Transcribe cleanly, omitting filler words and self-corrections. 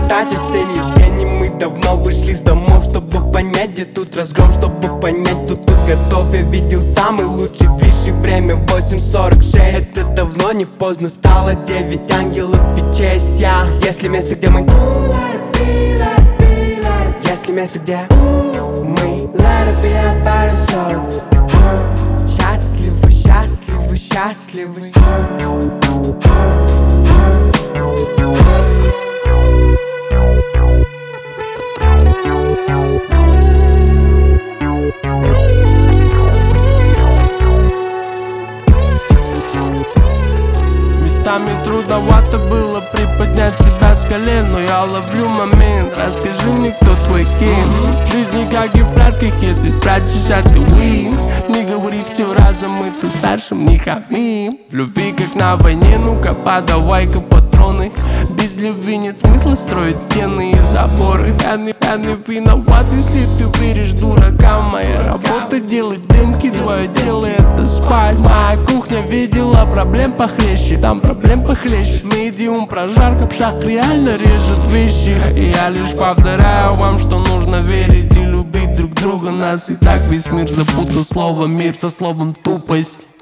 та же сели тени. Мы давно вышли с домов, чтобы понять, где тут разгром. Чтобы понять, кто тут готов. Я видел самый лучший движ и время 8:46. Это давно не поздно стало, 9 ангелов и честь. Если место, где мы, если место, где мы, счастливы, счастливы, счастливы. Местами трудновато было приподнять себя с колен, но я ловлю момент. Расскажи мне, кто твой кин. Жизнь не как и в прятках, если спрячешь, а ты win. Не говори все разом, мы тут старшим не хамим. В любви как на войне, ну-ка подавай-ка патроны. Без любви нет смысла строить стены и заборы. Я не виноват, если ты веришь дуракам. Моя работа делать дымки, твое дело это спать. Моя кухня видела проблем похлеще, там проблем похлеще. Медиум прожарка, пшак реально режет вещи. И я лишь повторяю вам, что нужно верить и любить друг друга. Нас и так весь мир запутал слово мир со словом тупость.